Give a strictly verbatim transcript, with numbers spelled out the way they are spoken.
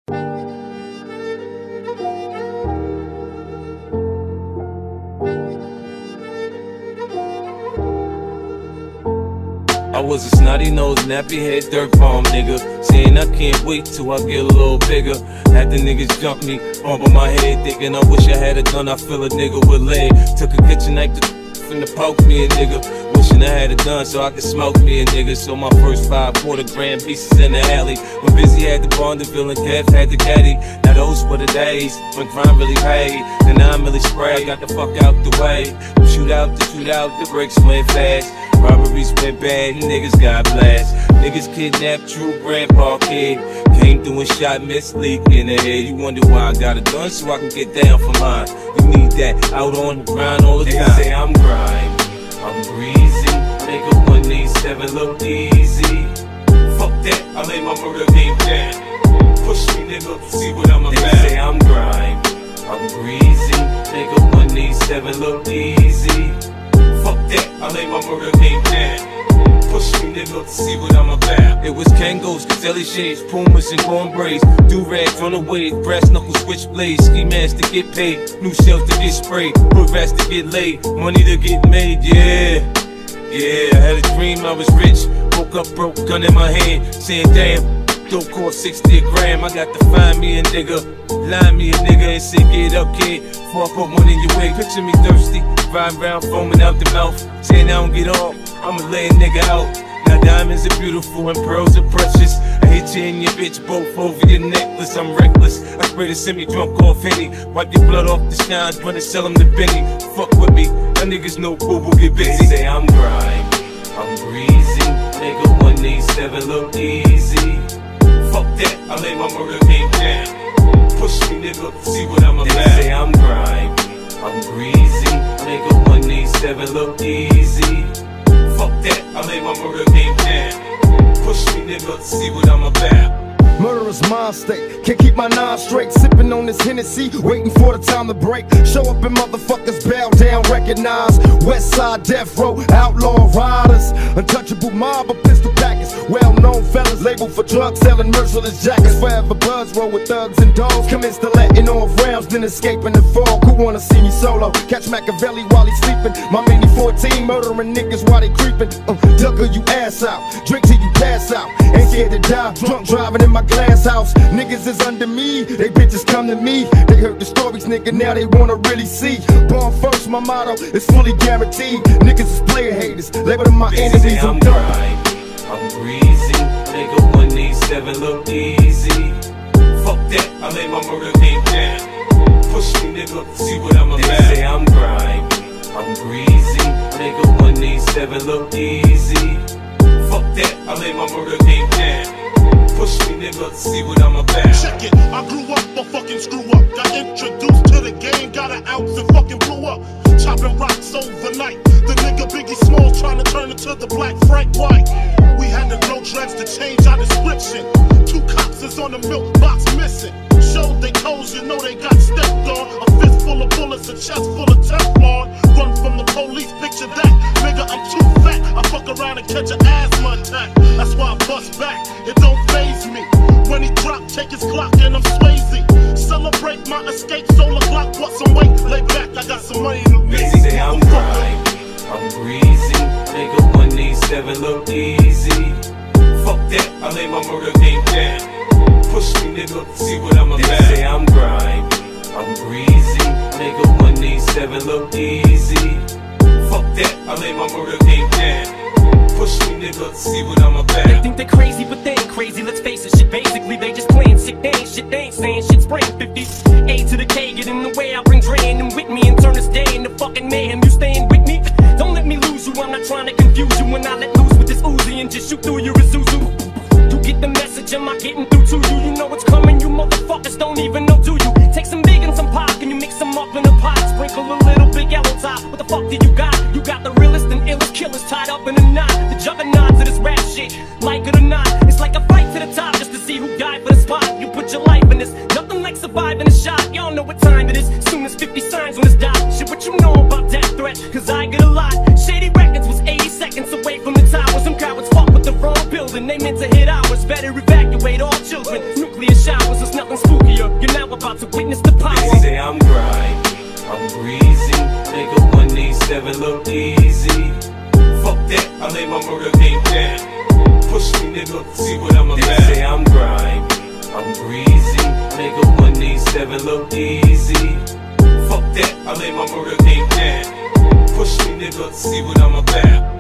I was a snotty-nosed, nappy-head, dirt bomb nigga, saying I can't wait till I get a little bigger. Had the niggas jump me, bump on my head, thinking I wish I had a gun, I feel a nigga with lead. Took a kitchen knife to finna poke me a nigga, wishing I had a gun so I could smoke me a nigga. So my first five quarter grand pieces in the alley, when Busy had the Bonneville and Kev had the caddy. Now those were the days when crime really paid, and now I'm really spray. Got the fuck out the way, shoot out the shoot out, the bricks went fast. Robberies went bad, niggas got blast. Niggas kidnapped true grandpa kid, came through and shot Miss Leak in the head. You wonder why I got a gun so I can get down for mine. You need that out on the grind all the time. Niggas say I'm grind, I'm greasy. Nigga one eighty-seven look easy. Fuck that, I lay my murder game down. Push me nigga, see what I'm about. Niggas say I'm grind, I'm greasy. Nigga one eighty-seven look easy. Fuck that, I lay my murder game down. Push me nigga, see what I'm about. It was Kangos, Caselli shades, Pumas and corn braids, do-rags on the wave, brass knuckles, switchblades, ski masks to get paid, new shells to get sprayed, hood rats to get laid, money to get made, yeah. Yeah, I had a dream I was rich, woke up broke, gun in my hand, saying damn, don't cost sixty a gram. I got to find me a nigga, line me a nigga and say get up kid, before I put one in your way. Picture me thirsty, riding around foaming out the mouth, saying I don't get off, I'ma lay a nigga out. Now diamonds are beautiful and pearls are precious. I hit you and your bitch both over your necklace. I'm reckless, I spray the semi-drunk off Henny, wipe your blood off the shines, run and sell them to Benny. Fuck with me, y'all niggas know boo will get busy. They say I'm grind, I'm greasy. Nigga one eighty-seven look easy. Fuck that, I lay my murder game down. Push me nigga, see what I'm about. They say I'm grind, I'm greasy. Nigga one eighty-seven look easy. Fuck that, I lay my murder game down. Push me nigga, see what I'm about. Murderous mind state, can't keep my nine straight. Sipping on this Hennessy, waiting for the time to break. Show up and motherfuckers bow down, recognize West Side Death Row, outlaw riders, untouchable mob of pistol packers, well-known fellas labeled for drugs, selling merciless jackets. Forever buzz roll with thugs and dogs, commence to letting off rounds, then escaping the fog. Who wanna see me solo? Catch Machiavelli while he's sleeping. My mini fourteen murdering niggas while they creeping. Uh, Ducker you ass out, drink till you pass out. Ain't scared to die, drunk driving in my glass house. Niggas is under me, they bitches come to me. They heard the stories, nigga, now they wanna really see. Born first, my motto is fully guaranteed. Niggas is player haters, label them my enemies. I'm grind, I'm greasy. Nigga one eighty-seven look easy. Fuck that, I lay my murder game down. Push me nigga, see what I'm about. They say I'm grind, I'm greasy. Nigga one eighty-seven look easy. Fuck that, I lay my murder game down. Push me nigga, see what I'm about. Check it, I grew up a fucking screw up. Got introduced to the game, got an ounce and fucking blew up. Chopping rocks overnight. The nigga Biggie Smalls trying to turn into the black Frank White. We had to grow dreads to change our description. Two cops is on the milk box missing. Showed they toes, you know they got stepped on. A fist full of bullets, a chest full of Teflon. Run from the police, picture that. Nigga, I'm too fat. I fuck around and catch an asthma attack. That's why I bust back, it don't faze me. When he drop, take his Glock and I'm Swayze. Celebrate my escape, solar clock, put some weight. Lay back, I got some money to make. They say I'm grind, I'm greasy. Nigga one eighty-seven look easy. Fuck that, I lay my murder game down. Push me nigga, see what I'm about. They say I'm grind, I'm greasy. Nigga one eighty-seven look easy. Fuck that, I lay my murder game down. Push me nigga, see what I'm about. They think they're crazy, but they ain't crazy, let's face it. Shit, basically they just playing sick, they ain't shit, they ain't saying shit. Spraying fifty, A to the K, get in the way, I bring Dre in and with me and turn this day into fucking mayhem. You staying with me? Don't let me lose you, I'm not trying to confuse you. When I let loose with this Uzi and just shoot through your Isuzu. You get the message, am I getting through to you? You know what's coming, you motherfuckers don't even know, do you? Take some big and some pop, and you mix them up in a pot. Sprinkle a little big yellow top, what the fuck do you got? You got the realest and illest killers tied up in a knot. The juggernauts of this rap shit, like it or not. It's like a fight to the top just to see who died for the spot. You put your life in this, nothing like surviving a shot. Y'all know what time it is, soon as fifty signs on this dot. Shit, what you know about death threat, cause I get a lot. Shady Records was eighty seconds away from the towers. Some cowards fuck with the wrong pills. building, they meant to hit ours. Better evacuate all children. Nuclear showers, there's nothing spookier. You're now about to witness the power. They say I'm grimy, I'm greasy. Nigga, one eighty-seven look easy. Fuck that, I lay my murder game down. Push me, nigga, see what I'm about. They say I'm grimy, I'm greasy. Nigga, one eighty-seven look easy. Fuck that, I lay my murder game down. Push me, nigga, see what I'm about.